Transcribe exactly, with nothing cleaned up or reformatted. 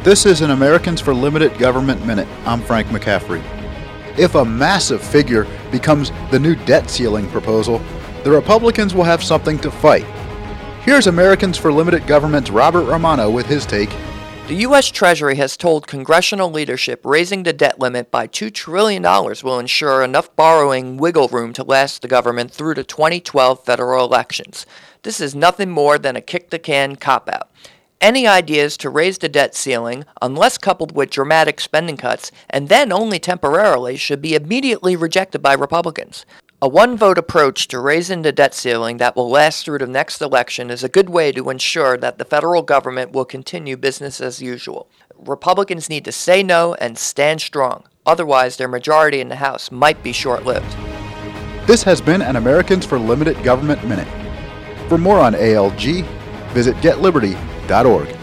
This is an Americans for Limited Government Minute. I'm Frank McCaffrey. If a massive figure becomes the new debt ceiling proposal, the Republicans will have something to fight. Here's Americans for Limited Government's Robert Romano with his take. The U S Treasury has told congressional leadership raising the debt limit by two trillion dollars will ensure enough borrowing wiggle room to last the government through the twenty twelve federal elections. This is nothing more than a kick-the-can cop-out. Any ideas to raise the debt ceiling, unless coupled with dramatic spending cuts, and then only temporarily, should be immediately rejected by Republicans. A one-vote approach to raising the debt ceiling that will last through the next election is a good way to ensure that the federal government will continue business as usual. Republicans need to say no and stand strong. Otherwise, their majority in the House might be short-lived. This has been an Americans for Limited Government Minute. For more on A L G, visit get liberty dot org.